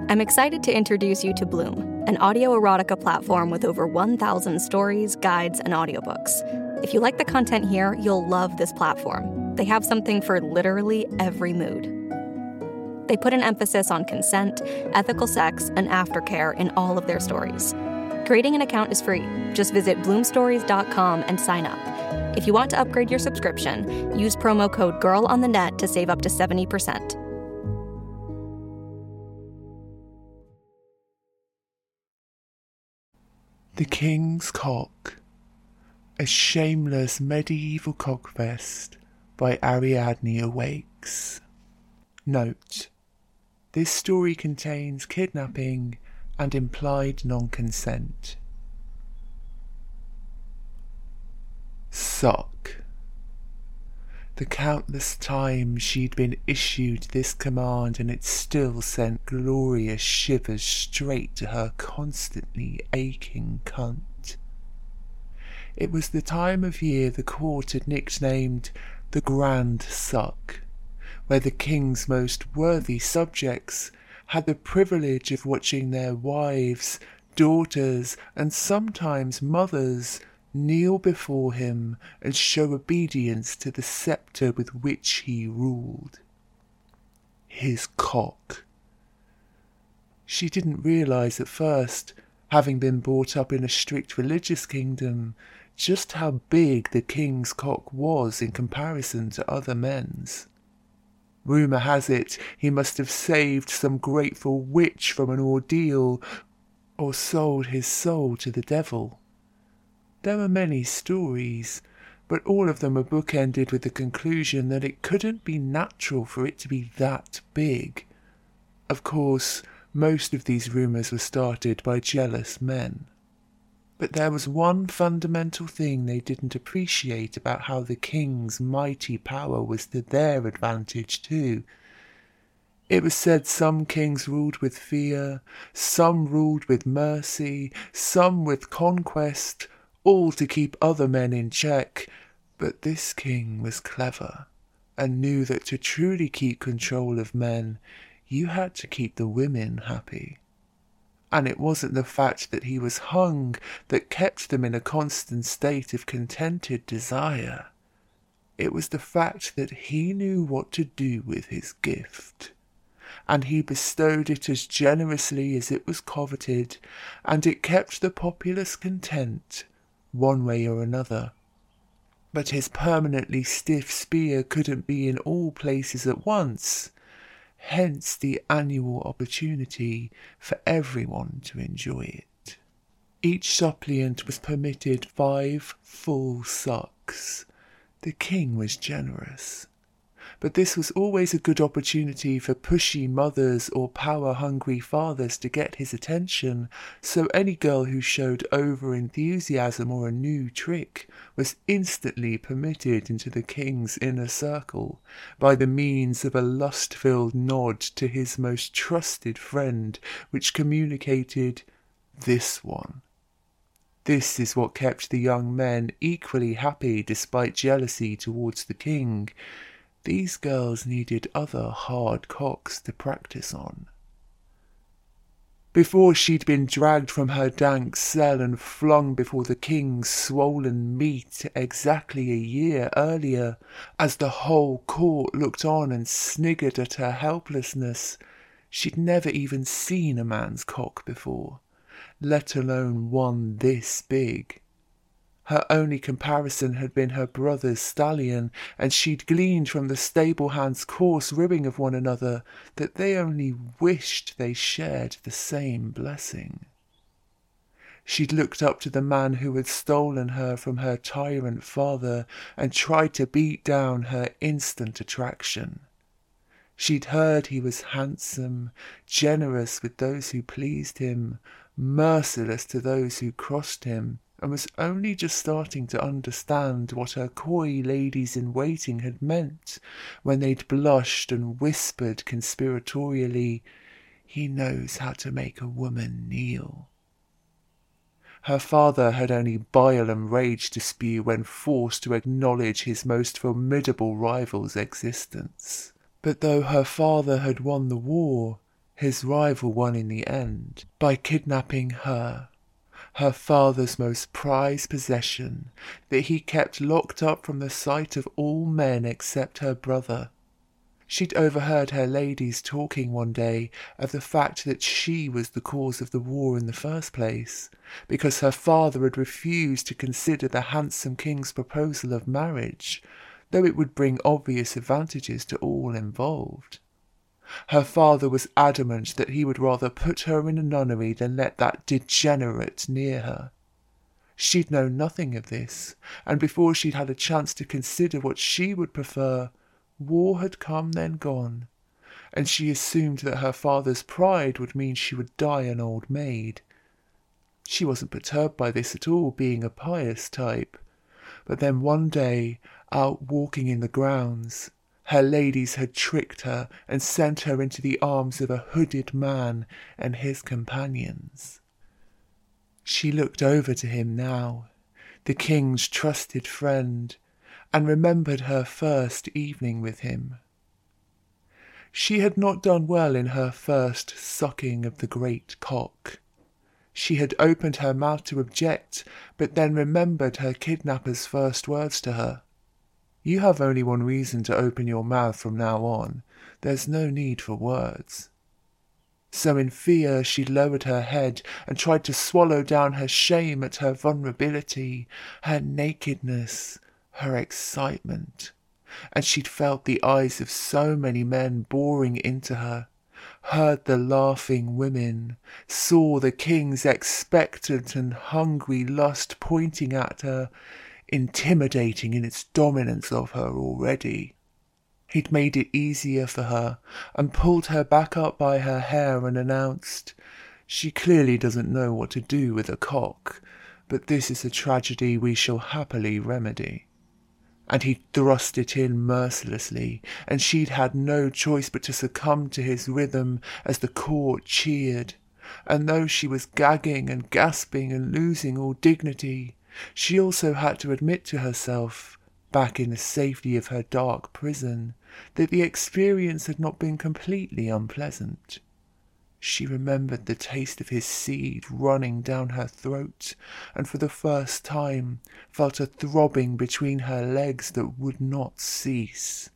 I'm excited to introduce you to Bloom, an audio erotica platform with over 1,000 stories, guides, and audiobooks. If you like the content here, you'll love this platform. They have something for literally every mood. They put an emphasis on consent, ethical sex, and aftercare in all of their stories. Creating an account is free. Just visit bloomstories.com and sign up. If you want to upgrade your subscription, use promo code GIRLONTHENET to save up to 70%. The King's Cock, a shameless medieval cockfest by Ariadne Awakes. Note: this story contains kidnapping and implied non-consent. Suck. The countless times she'd been issued this command, and it still sent glorious shivers straight to her constantly aching cunt. It was the time of year the court had nicknamed the Grand Suck, where the king's most worthy subjects had the privilege of watching their wives, daughters, and sometimes mothers kneel before him and show obedience to the sceptre with which he ruled. His cock. She didn't realise at first, having been brought up in a strict religious kingdom, just how big the king's cock was in comparison to other men's. Rumour has it he must have saved some grateful witch from an ordeal, or sold his soul to the devil. There are many stories, but all of them are bookended with the conclusion that it couldn't be natural for it to be that big. Of course, most of these rumours were started by jealous men. But there was one fundamental thing they didn't appreciate about how the king's mighty power was to their advantage too. It was said some kings ruled with fear, some ruled with mercy, some with conquest, all to keep other men in check, but this king was clever, and knew that to truly keep control of men, you had to keep the women happy. And it wasn't the fact that he was hung that kept them in a constant state of contented desire. It was the fact that he knew what to do with his gift, and he bestowed it as generously as it was coveted, and it kept the populace content, one way or another. But his permanently stiff spear couldn't be in all places at once, hence the annual opportunity for everyone to enjoy it. Each suppliant was permitted 5 full sucks. The king was generous. But this was always a good opportunity for pushy mothers or power-hungry fathers to get his attention, so any girl who showed over-enthusiasm or a new trick was instantly permitted into the king's inner circle by the means of a lust-filled nod to his most trusted friend, which communicated, "This one." This is what kept the young men equally happy despite jealousy towards the king. These girls needed other hard cocks to practice on. Before she'd been dragged from her dank cell and flung before the king's swollen meat exactly a year earlier, as the whole court looked on and sniggered at her helplessness, she'd never even seen a man's cock before, let alone one this big. Her only comparison had been her brother's stallion, and she'd gleaned from the stable hands' coarse ribbing of one another that they only wished they shared the same blessing. She'd looked up to the man who had stolen her from her tyrant father and tried to beat down her instant attraction. She'd heard he was handsome, generous with those who pleased him, merciless to those who crossed him, and was only just starting to understand what her coy ladies-in-waiting had meant when they'd blushed and whispered conspiratorially, "He knows how to make a woman kneel." Her father had only bile and rage to spew when forced to acknowledge his most formidable rival's existence. But though her father had won the war, His rival won in the end by kidnapping her, her father's most prized possession that he kept locked up from the sight of all men except her brother. She'd overheard her ladies talking one day of the fact that she was the cause of the war in the first place, because her father had refused to consider the handsome king's proposal of marriage, though it would bring obvious advantages to all involved. Her father was adamant that he would rather put her in a nunnery than let that degenerate near her. She'd known nothing of this, and before she'd had a chance to consider what she would prefer, war had come then gone, and she assumed that her father's pride would mean she would die an old maid. She wasn't perturbed by this at all, being a pious type. But then one day, out walking in the grounds, her ladies had tricked her and sent her into the arms of a hooded man and his companions. She looked over to him now, the king's trusted friend, and remembered her first evening with him. She had not done well in her first sucking of the great cock. She had opened her mouth to object, but then remembered her kidnapper's first words to her. "You have only one reason to open your mouth from now on. There's no need for words." So in fear she lowered her head and tried to swallow down her shame at her vulnerability, her nakedness, her excitement, and she'd felt the eyes of so many men boring into her, heard the laughing women, saw the king's expectant and hungry lust pointing at her, intimidating in its dominance of her already. He'd made it easier for her and pulled her back up by her hair and announced, "She clearly doesn't know what to do with a cock, but this is a tragedy we shall happily remedy." And he thrust it in mercilessly, and she'd had no choice but to succumb to his rhythm as the court cheered. And though she was gagging and gasping and losing all dignity, she also had to admit to herself, back in the safety of her dark prison, that the experience had not been completely unpleasant. She remembered the taste of his seed running down her throat, and for the first time felt a throbbing between her legs that would not cease.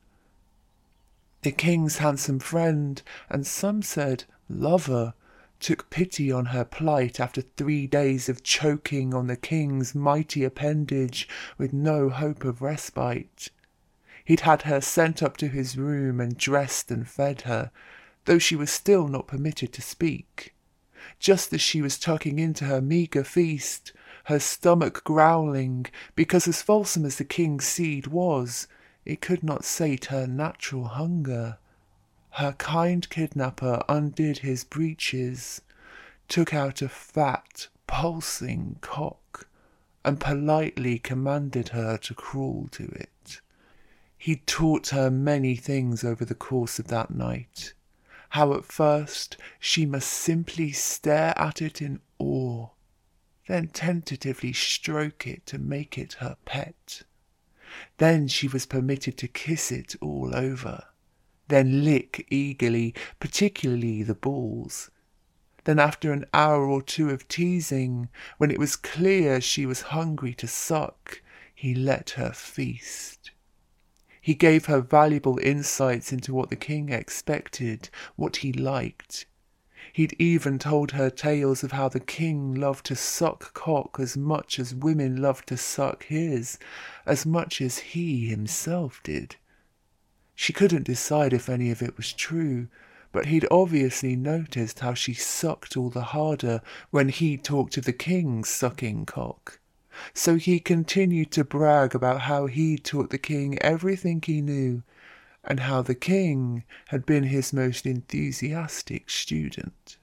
The king's handsome friend, and some said lover, took pity on her plight after 3 days of choking on the king's mighty appendage with no hope of respite. He'd had her sent up to his room and dressed and fed her, though she was still not permitted to speak. Just as she was tucking into her meagre feast, her stomach growling, because as fulsome as the king's seed was, it could not sate her natural hunger, her kind kidnapper undid his breeches, took out a fat, pulsing cock, and politely commanded her to crawl to it. He'd taught her many things over the course of that night. How at first she must simply stare at it in awe, then tentatively stroke it to make it her pet. Then she was permitted to kiss it all over, then lick eagerly, particularly the balls. Then after an hour or two of teasing, when it was clear she was hungry to suck, he let her feast. He gave her valuable insights into what the king expected, what he liked. He'd even told her tales of how the king loved to suck cock as much as women loved to suck his, as much as he himself did. She couldn't decide if any of it was true, but he'd obviously noticed how she sucked all the harder when he talked of the king's sucking cock. So he continued to brag about how he'd taught the king everything he knew, and how the king had been his most enthusiastic student.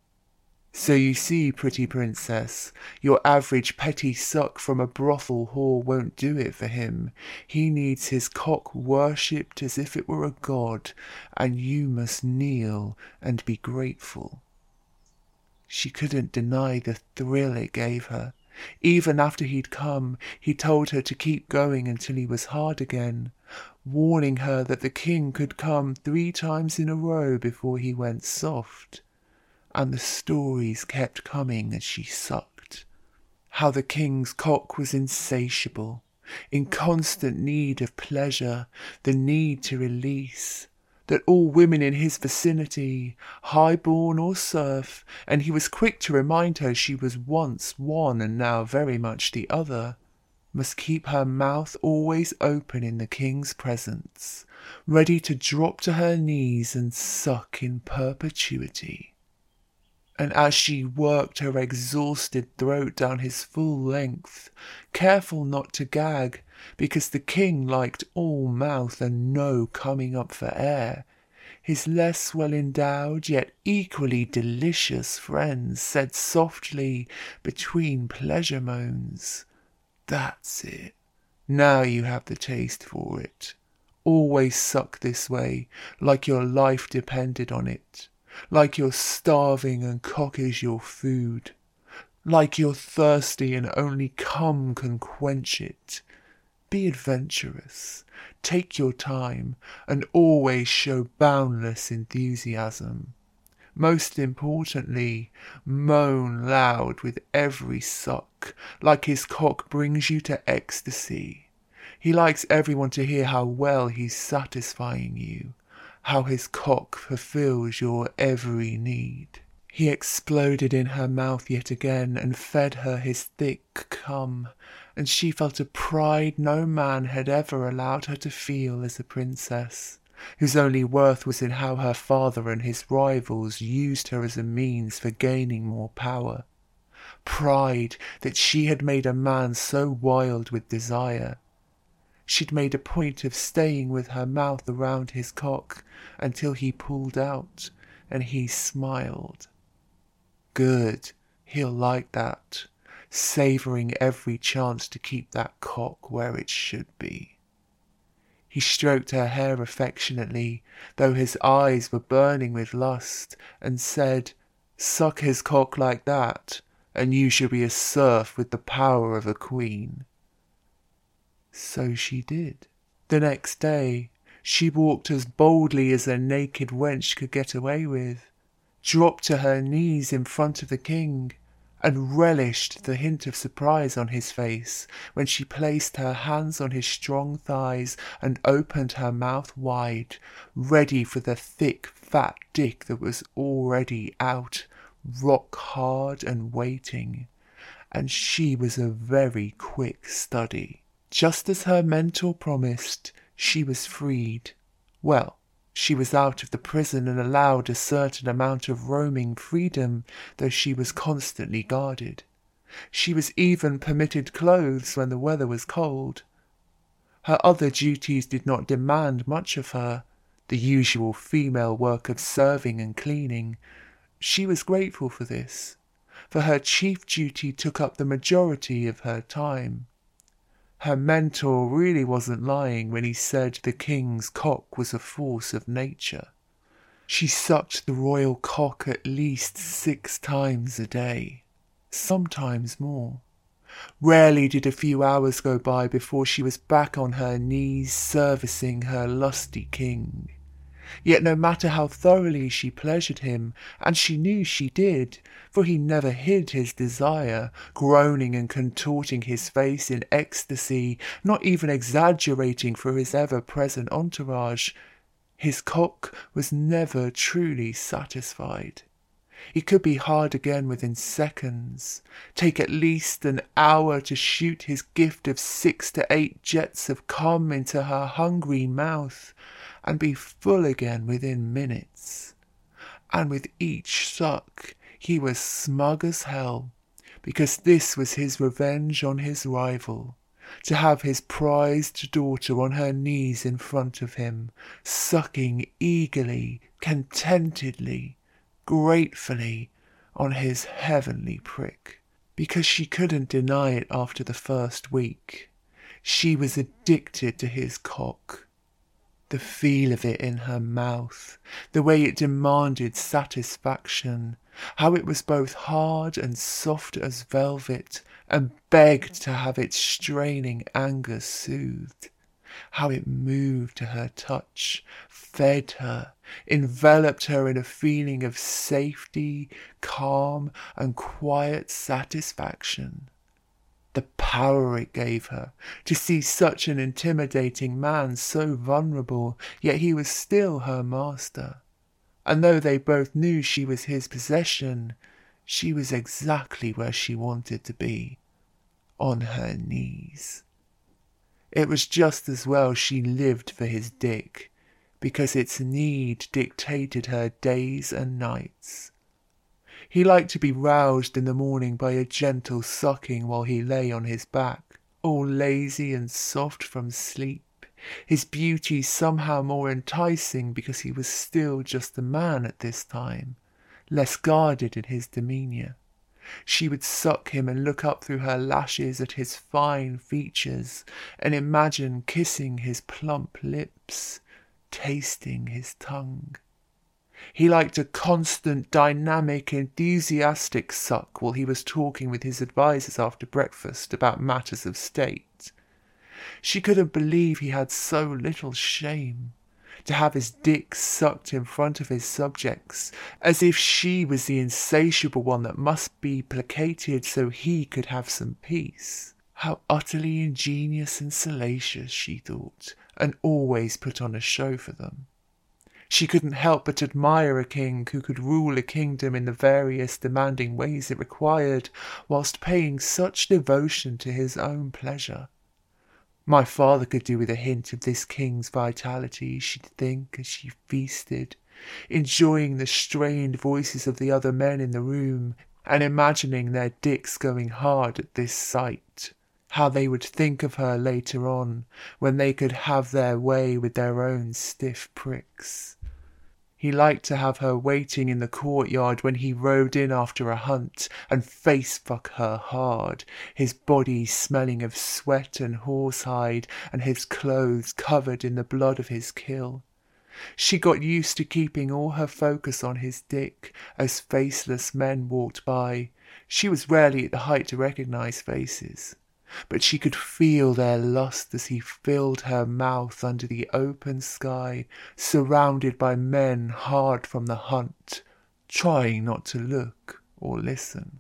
So you see, pretty princess, your average petty suck from a brothel whore won't do it for him. He needs his cock worshipped as if it were a god, and you must kneel and be grateful. She couldn't deny the thrill it gave her. Even after he'd come, he told her to keep going until he was hard again, warning her that the king could come 3 times in a row before he went soft. and the stories kept coming as she sucked. How the king's cock was insatiable, in constant need of pleasure, the need to release, that all women in his vicinity, high-born or serf, and he was quick to remind her she was once one and now very much the other, must keep her mouth always open in the king's presence, ready to drop to her knees and suck in perpetuity. And as she worked her exhausted throat down his full length, careful not to gag, because the king liked all mouth and no coming up for air, his less well-endowed yet equally delicious friends said softly between pleasure moans, "That's it. Now you have the taste for it. Always suck this way, like your life depended on it. Like you're starving and cock is your food. Like you're thirsty and only cum can quench it. Be adventurous, take your time, and always show boundless enthusiasm. Most importantly, moan loud with every suck, like his cock brings you to ecstasy. He likes everyone to hear how well he's satisfying you, how his cock fulfills your every need." He exploded in her mouth yet again and fed her his thick cum, and she felt a pride no man had ever allowed her to feel as a princess, whose only worth was in how her father and his rivals used her as a means for gaining more power. Pride that she had made a man so wild with desire. She'd made a point of staying with her mouth around his cock until he pulled out, and he smiled. Good, he'll like that, savouring every chance to keep that cock where it should be. He stroked her hair affectionately, though his eyes were burning with lust, and said, "Suck his cock like that, and you shall be a serf with the power of a queen." So she did. The next day she walked as boldly as a naked wench could get away with, dropped to her knees in front of the king, and relished the hint of surprise on his face when she placed her hands on his strong thighs and opened her mouth wide, ready for the thick fat dick that was already out, rock hard and waiting. And she was a very quick study. Just as her mentor promised, she was freed. Well, she was out of the prison and allowed a certain amount of roaming freedom, though she was constantly guarded. She was even permitted clothes when the weather was cold. Her other duties did not demand much of her, the usual female work of serving and cleaning. She was grateful for this, for her chief duty took up the majority of her time. Her mentor really wasn't lying when he said the king's cock was a force of nature. She sucked the royal cock at least 6 times a day, sometimes more. Rarely did a few hours go by before she was back on her knees servicing her lusty king. Yet no matter how thoroughly she pleasured him, and she knew she did, for he never hid his desire, groaning and contorting his face in ecstasy, not even exaggerating for his ever-present entourage, his cock was never truly satisfied. It could be hard again within seconds, take at least an hour to shoot his gift of 6 to 8 jets of cum into her hungry mouth, and be full again within minutes. And with each suck he was smug as hell, because this was his revenge on his rival, to have his prized daughter on her knees in front of him, sucking eagerly, contentedly, gratefully on his heavenly prick. Because she couldn't deny it after the first week. She was addicted to his cock. The feel of it in her mouth, the way it demanded satisfaction, how it was both hard and soft as velvet, and begged to have its straining anger soothed. how it moved to her touch, fed her, enveloped her in a feeling of safety, calm, and quiet satisfaction. The power it gave her to see such an intimidating man so vulnerable, yet he was still her master. And though they both knew she was his possession, she was exactly where she wanted to be, on her knees. It was just as well she lived for his dick, because its need dictated her days and nights. He liked to be roused in the morning by a gentle sucking while he lay on his back, all lazy and soft from sleep, his beauty somehow more enticing because he was still just a man at this time, less guarded in his demeanour. She would suck him and look up through her lashes at his fine features and imagine kissing his plump lips, tasting his tongue. He liked a constant, dynamic, enthusiastic suck while he was talking with his advisers after breakfast about matters of state. She couldn't believe he had so little shame, to have his dick sucked in front of his subjects, as if she was the insatiable one that must be placated so he could have some peace. How utterly ingenious and salacious, she thought, and always put on a show for them. She couldn't help but admire a king who could rule a kingdom in the various demanding ways it required, whilst paying such devotion to his own pleasure. My father could do with a hint of this king's vitality, she'd think as she feasted, enjoying the strained voices of the other men in the room, and imagining their dicks going hard at this sight. How they would think of her later on, when they could have their way with their own stiff pricks. He liked to have her waiting in the courtyard when he rode in after a hunt, and face-fuck her hard, his body smelling of sweat and horsehide, and his clothes covered in the blood of his kill. She got used to keeping all her focus on his dick as faceless men walked by. She was rarely at the height to recognise faces, but she could feel their lust as he filled her mouth under the open sky, surrounded by men hard from the hunt, trying not to look or listen.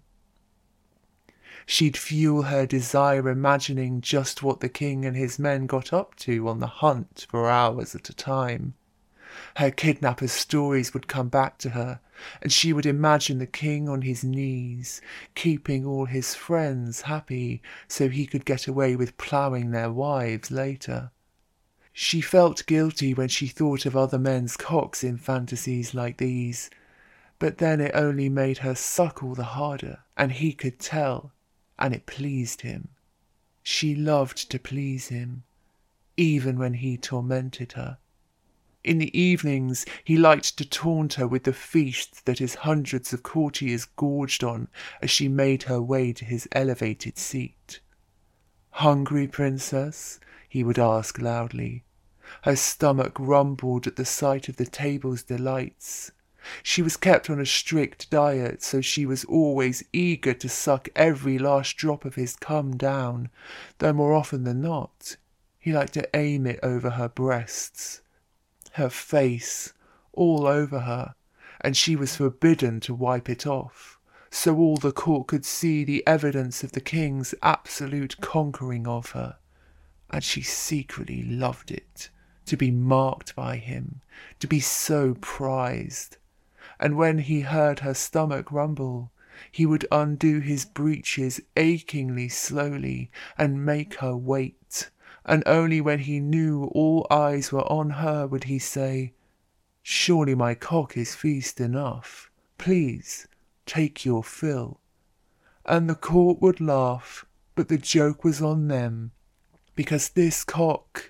She'd fuel her desire imagining just what the king and his men got up to on the hunt for hours at a time. Her kidnapper's stories would come back to her, and she would imagine the king on his knees, keeping all his friends happy so he could get away with ploughing their wives later. She felt guilty when she thought of other men's cocks in fantasies like these, but then it only made her suck all the harder, and he could tell, and it pleased him. She loved to please him, even when he tormented her. In the evenings he liked to taunt her with the feast that his hundreds of courtiers gorged on as she made her way to his elevated seat. "Hungry, princess?" he would ask loudly. Her stomach rumbled at the sight of the table's delights. She was kept on a strict diet, so she was always eager to suck every last drop of his cum down, though more often than not he liked to aim it over her breasts, her face, all over her, and she was forbidden to wipe it off, so all the court could see the evidence of the king's absolute conquering of her, and she secretly loved it, to be marked by him, to be so prized. And when he heard her stomach rumble, he would undo his breeches achingly slowly and make her wait, and only when he knew all eyes were on her would he say, "Surely my cock is feast enough. Please, take your fill." And the court would laugh, but the joke was on them, because this cock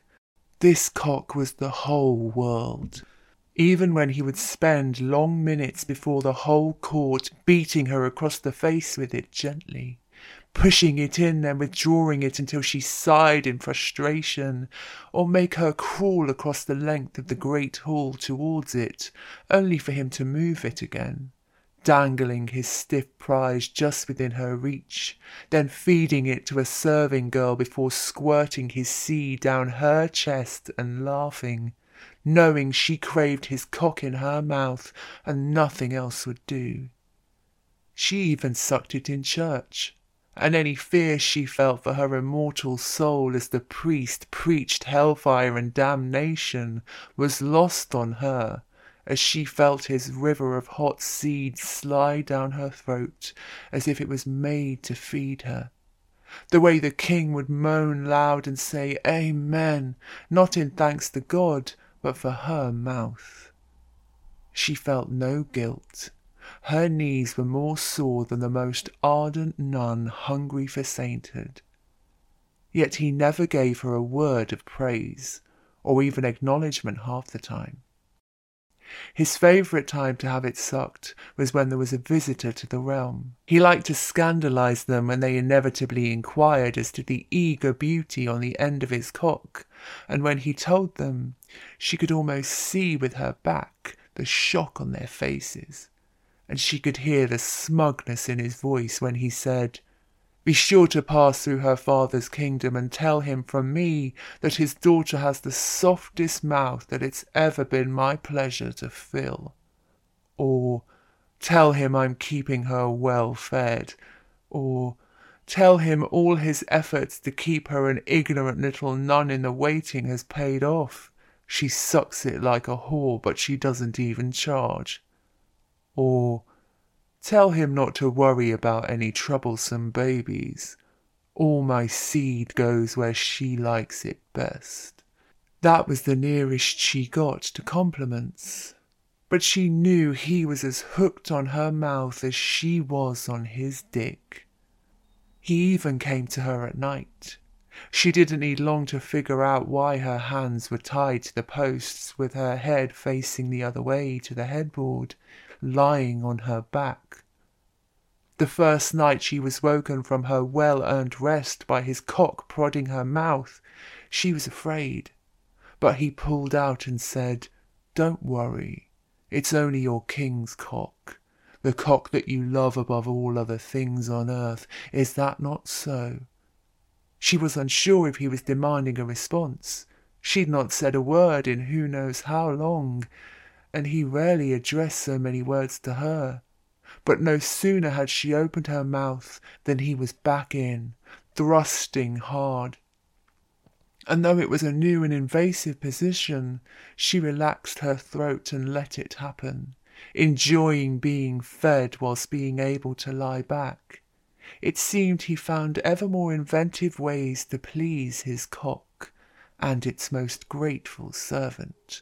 was the whole world. Even when he would spend long minutes before the whole court beating her across the face with it gently, pushing it in and withdrawing it until she sighed in frustration, or make her crawl across the length of the great hall towards it, only for him to move it again, dangling his stiff prize just within her reach, then feeding it to a serving girl before squirting his seed down her chest and laughing, knowing she craved his cock in her mouth and nothing else would do. She even sucked it in church, and any fear she felt for her immortal soul as the priest preached hellfire and damnation was lost on her, as she felt his river of hot seed slide down her throat as if it was made to feed her. The way the king would moan loud and say Amen, not in thanks to God, but for her mouth. She felt no guilt. Her knees were more sore than the most ardent nun hungry for sainthood. Yet he never gave her a word of praise, or even acknowledgment half the time. His favourite time to have it sucked was when there was a visitor to the realm. He liked to scandalise them when they inevitably inquired as to the eager beauty on the end of his cock, and when he told them, she could almost see with her back the shock on their faces, and she could hear the smugness in his voice when he said, "Be sure to pass through her father's kingdom and tell him from me that his daughter has the softest mouth that it's ever been my pleasure to fill." Or, "Tell him I'm keeping her well fed." Or, "Tell him all his efforts to keep her an ignorant little nun in the waiting has paid off. She sucks it like a whore, but she doesn't even charge." Or, "Tell him not to worry about any troublesome babies. All my seed goes where she likes it best." That was the nearest she got to compliments. But she knew he was as hooked on her mouth as she was on his dick. He even came to her at night. She didn't need long to figure out why her hands were tied to the posts with her head facing the other way to the headboard, lying on her back. The first night she was woken from her well-earned rest by his cock prodding her mouth, she was afraid, but he pulled out and said, "Don't worry, it's only your king's cock, the cock that you love above all other things on earth. Is that not so?" She was unsure if he was demanding a response. She'd not said a word in who knows how long, and he rarely addressed so many words to her. But no sooner had she opened her mouth than he was back in, thrusting hard. And though it was a new and invasive position, she relaxed her throat and let it happen, enjoying being fed whilst being able to lie back. It seemed he found ever more inventive ways to please his cock and its most grateful servant.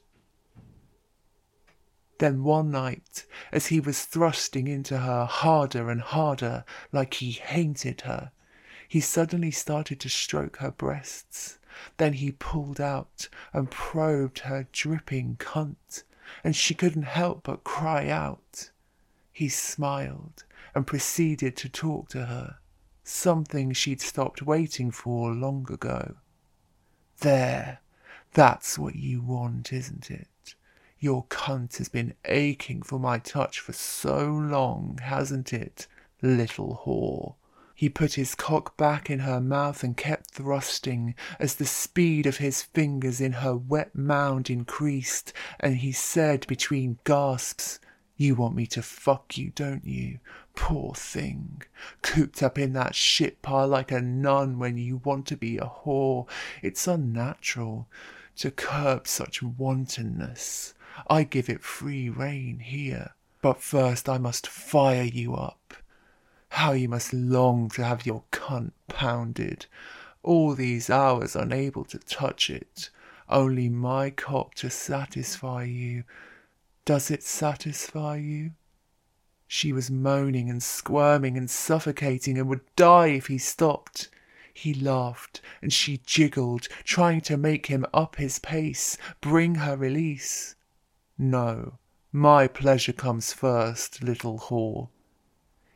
Then one night, as he was thrusting into her harder and harder, like he hated her, he suddenly started to stroke her breasts. Then he pulled out and probed her dripping cunt, and she couldn't help but cry out. He smiled and proceeded to talk to her, something she'd stopped waiting for long ago. "There, that's what you want, isn't it? Your cunt has been aching for my touch for so long, hasn't it, little whore?" He put his cock back in her mouth and kept thrusting as the speed of his fingers in her wet mound increased, and he said between gasps, "You want me to fuck you, don't you? Poor thing, cooped up in that shit pile like a nun when you want to be a whore. It's unnatural to curb such wantonness. I give it free rein here. But first I must fire you up. How you must long to have your cunt pounded. All these hours unable to touch it. Only my cock to satisfy you. Does it satisfy you?" She was moaning and squirming and suffocating and would die if he stopped. He laughed and she jiggled, trying to make him up his pace, bring her release. "No, my pleasure comes first, little whore."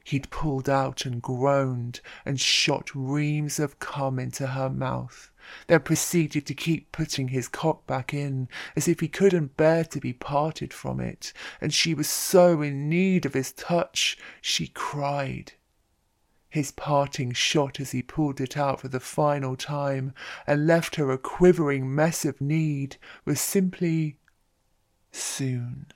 He'd pulled out and groaned and shot reams of cum into her mouth, then proceeded to keep putting his cock back in, as if he couldn't bear to be parted from it, and she was so in need of his touch she cried. His parting shot as he pulled it out for the final time and left her a quivering mess of need was simply soon.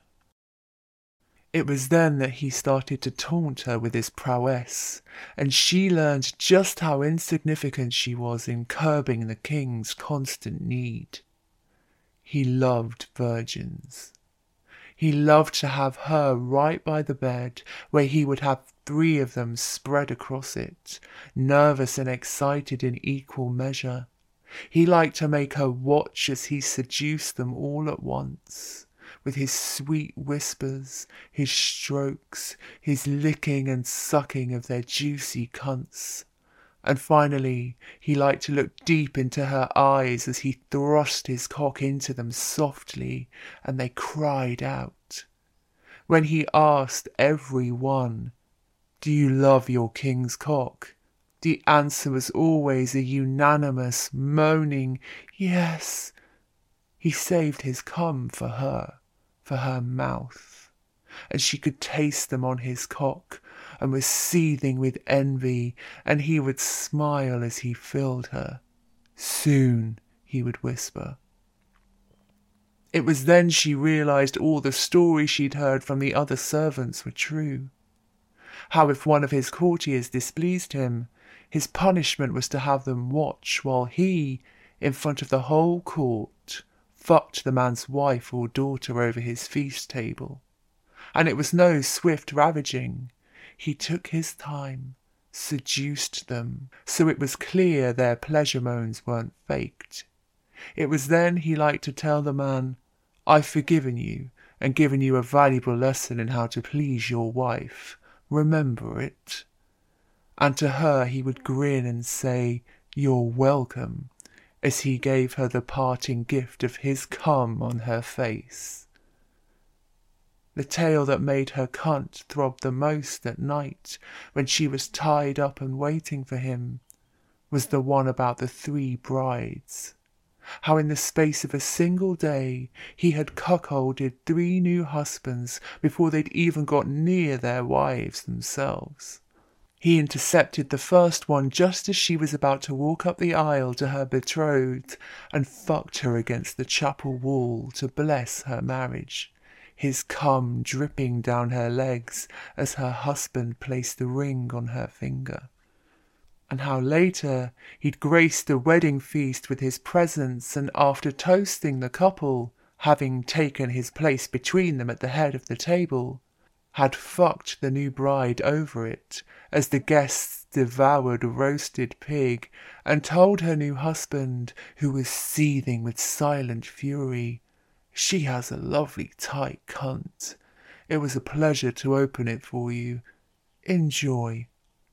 It was then that he started to taunt her with his prowess, and she learned just how insignificant she was in curbing the king's constant need. He loved virgins. He loved to have her right by the bed, where he would have 3 of them spread across it, nervous and excited in equal measure. He liked to make her watch as he seduced them all at once, with his sweet whispers, his strokes, his licking and sucking of their juicy cunts. And finally, he liked to look deep into her eyes as he thrust his cock into them softly, and they cried out. When he asked every one, "Do you love your king's cock?" the answer was always a unanimous, moaning yes. He saved his cum for her mouth, and she could taste them on his cock, and was seething with envy, and he would smile as he filled her. Soon, he would whisper. It was then she realized all the stories she'd heard from the other servants were true. How if one of his courtiers displeased him, his punishment was to have them watch while he, in front of the whole court, fucked the man's wife or daughter over his feast table. And it was no swift ravaging. He took his time, seduced them, so it was clear their pleasure moans weren't faked. It was then he liked to tell the man, "I've forgiven you and given you a valuable lesson in how to please your wife. Remember it." And to her he would grin and say, "You're welcome," as he gave her the parting gift of his cum on her face. The tale that made her cunt throb the most at night, when she was tied up and waiting for him, was the one about the 3 brides. How in the space of a single day he had cuckolded 3 new husbands before they'd even got near their wives themselves. He intercepted the first one just as she was about to walk up the aisle to her betrothed, and fucked her against the chapel wall to bless her marriage, his cum dripping down her legs as her husband placed the ring on her finger. And how later he'd graced the wedding feast with his presence, and after toasting the couple, having taken his place between them at the head of the table, had fucked the new bride over it as the guests devoured roasted pig, and told her new husband, who was seething with silent fury, "She has a lovely tight cunt. It was a pleasure to open it for you. Enjoy."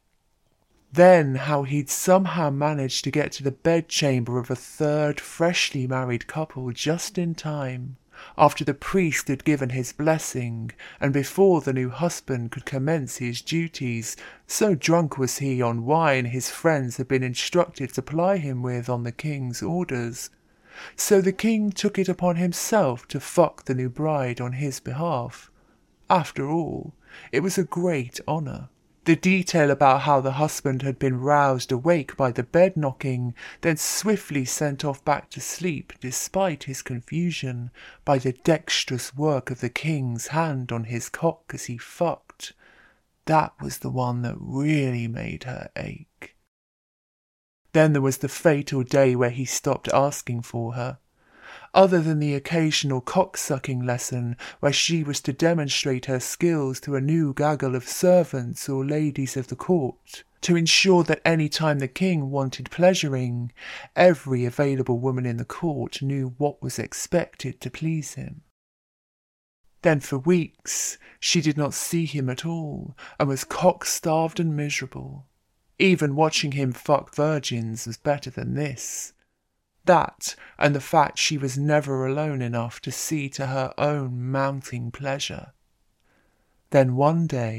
Then how he'd somehow managed to get to the bedchamber of a 3rd freshly married couple just in time, after the priest had given his blessing, and before the new husband could commence his duties, so drunk was he on wine his friends had been instructed to ply him with on the king's orders. So the king took it upon himself to fuck the new bride on his behalf. After all, it was a great honour. The detail about how the husband had been roused awake by the bed knocking, then swiftly sent off back to sleep despite his confusion, by the dexterous work of the king's hand on his cock as he fucked, that was the one that really made her ache. Then there was the fatal day where he stopped asking for her. Other than the occasional cock-sucking lesson where she was to demonstrate her skills to a new gaggle of servants or ladies of the court, to ensure that any time the king wanted pleasuring, every available woman in the court knew what was expected to please him. Then for weeks she did not see him at all, and was cock-starved and miserable. Even watching him fuck virgins was better than this. That, and the fact she was never alone enough to see to her own mounting pleasure. Then one day,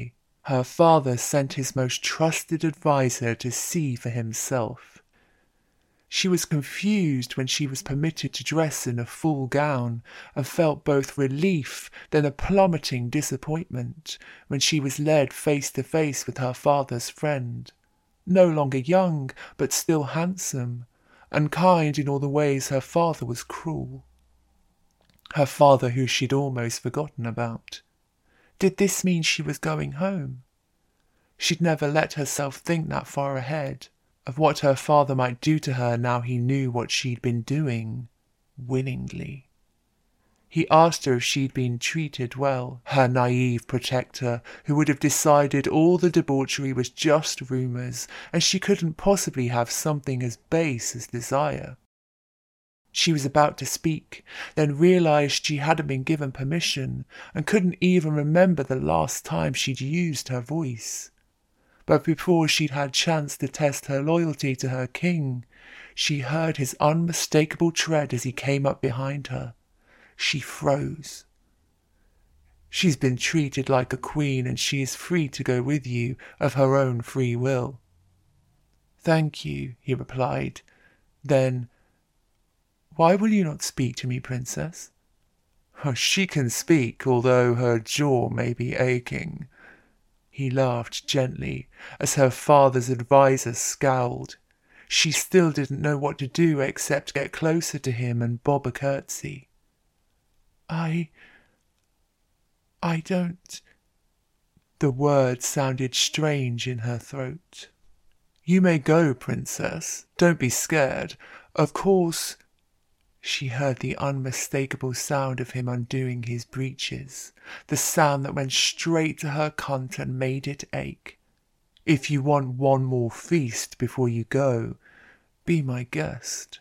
Her father sent his most trusted adviser to see for himself. She was confused when she was permitted to dress in a full gown, and felt both relief then a plummeting disappointment when she was led face to face with her father's friend, no longer young but still handsome, and kind in all the ways her father was cruel. Her father who she'd almost forgotten about. Did this mean she was going home? She'd never let herself think that far ahead, of what her father might do to her now he knew what she'd been doing, willingly. He asked her if she'd been treated well, her naive protector, who would have decided all the debauchery was just rumours, and she couldn't possibly have something as base as desire. She was about to speak, then realised she hadn't been given permission, and couldn't even remember the last time she'd used her voice. But before she'd had chance to test her loyalty to her king, she heard his unmistakable tread as he came up behind her. She froze. She's been treated like a queen, and she is free to go with you of her own free will. Thank you, he replied. Then, why will you not speak to me, princess? Oh, she can speak, although her jaw may be aching. He laughed gently as her father's adviser scowled. She still didn't know what to do except get closer to him and bob a curtsy. I don't... The words sounded strange in her throat. You may go, princess. Don't be scared. Of course... She heard the unmistakable sound of him undoing his breeches, the sound that went straight to her cunt and made it ache. If you want one more feast before you go, be my guest.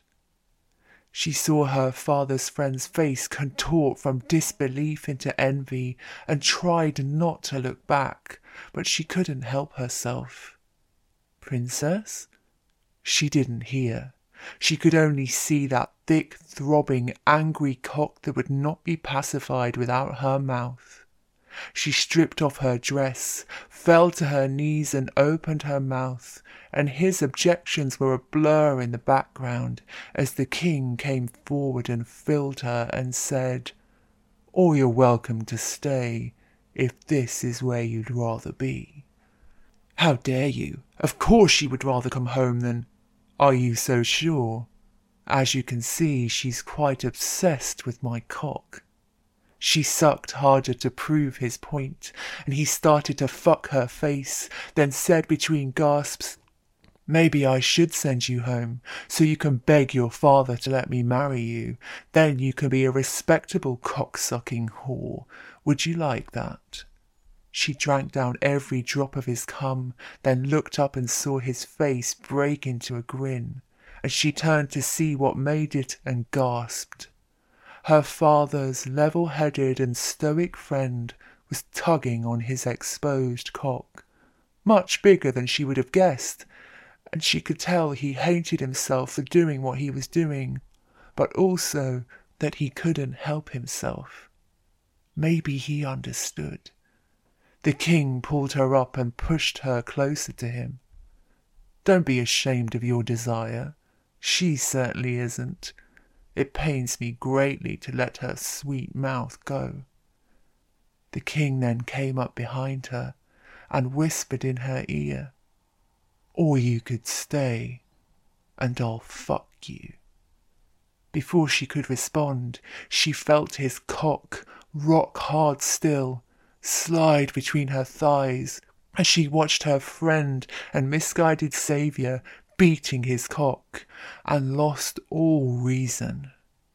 She saw her father's friend's face contort from disbelief into envy and tried not to look back, but she couldn't help herself. Princess? She didn't hear. She could only see that thick, throbbing, angry cock that would not be pacified without her mouth. She stripped off her dress, fell to her knees and opened her mouth, and his objections were a blur in the background as the king came forward and filled her and said, "Or you're welcome to stay, if this is where you'd rather be." How dare you? Of course she would rather come home than... Are you so sure? As you can see, she's quite obsessed with my cock. She sucked harder to prove his point, and he started to fuck her face, then said between gasps, "Maybe I should send you home, so you can beg your father to let me marry you. Then you can be a respectable cock-sucking whore. Would you like that?" She drank down every drop of his cum, then looked up and saw his face break into a grin, and she turned to see what made it and gasped. Her father's level-headed and stoic friend was tugging on his exposed cock, much bigger than she would have guessed, and she could tell he hated himself for doing what he was doing, but also that he couldn't help himself. Maybe he understood. The king pulled her up and pushed her closer to him. Don't be ashamed of your desire. She certainly isn't. It pains me greatly to let her sweet mouth go. The king then came up behind her and whispered in her ear, "Or you could stay, and I'll fuck you." Before she could respond, she felt his cock, rock hard still, slide between her thighs as she watched her friend and misguided saviour beating his cock, and lost all reason.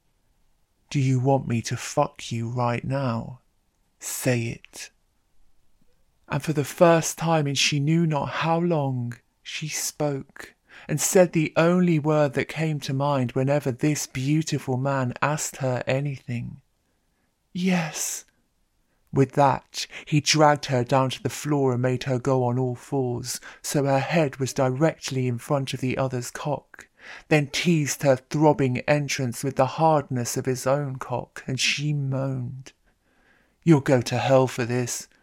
"Do you want me to fuck you right now? Say it." And for the first time in she knew not how long, she spoke, and said the only word that came to mind whenever this beautiful man asked her anything. "Yes." With that, he dragged her down to the floor and made her go on all fours, so her head was directly in front of the other's cock, then teased her throbbing entrance with the hardness of his own cock, and she moaned. "You'll go to hell for this."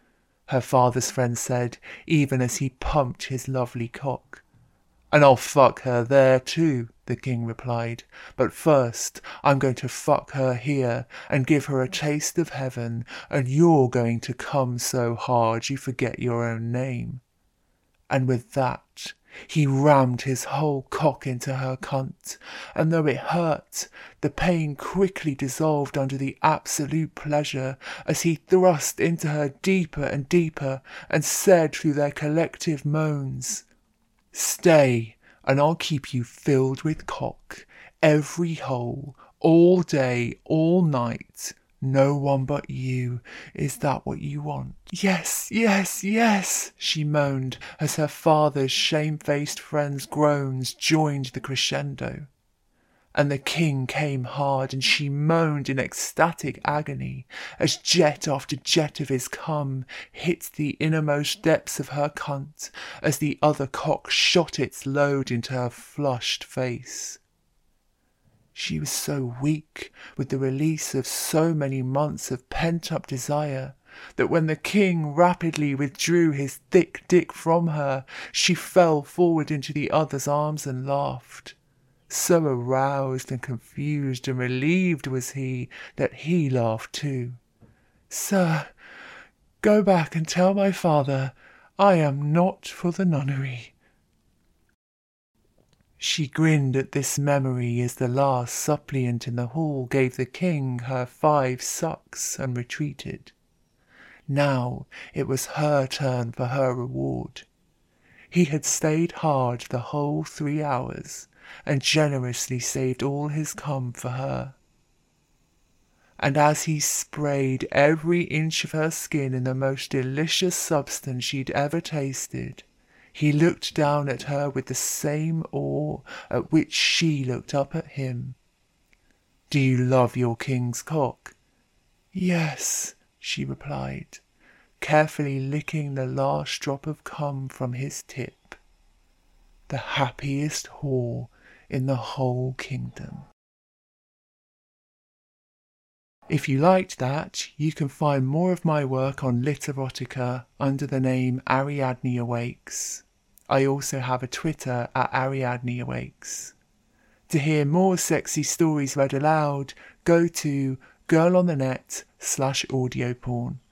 her father's friend said, even as he pumped his lovely cock. And I'll fuck her there too, the king replied. But first, I'm going to fuck her here and give her a taste of heaven, and you're going to come so hard you forget your own name. And with that, he rammed his whole cock into her cunt, and though it hurt, the pain quickly dissolved under the absolute pleasure as he thrust into her deeper and deeper and said through their collective moans, "Stay, and I'll keep you filled with cock, every hole, all day, all night. No one but you. Is that what you want?" "Yes, yes, yes," she moaned as her father's shamefaced friend's groans joined the crescendo. And the king came hard, and she moaned in ecstatic agony as jet after jet of his cum hit the innermost depths of her cunt as the other cock shot its load into her flushed face. She was so weak with the release of so many months of pent-up desire that when the king rapidly withdrew his thick dick from her, she fell forward into the other's arms and laughed. So aroused and confused and relieved was he that he laughed too. "Sir, go back and tell my father I am not for the nunnery." She grinned at this memory as the last suppliant in the hall gave the king her 5 sucks and retreated. Now it was her turn for her reward. He had stayed hard the whole 3 hours and generously saved all his cum for her. And as he sprayed every inch of her skin in the most delicious substance she'd ever tasted, he looked down at her with the same awe at which she looked up at him. "Do you love your king's cock?" "Yes," she replied, carefully licking the last drop of cum from his tip. The happiest whore in the whole kingdom. If you liked that, you can find more of my work on Literotica under the name Ariadne Awakes. I also have a Twitter at Ariadne Awakes. To hear more sexy stories read aloud, go to girlonthenet/audioporn.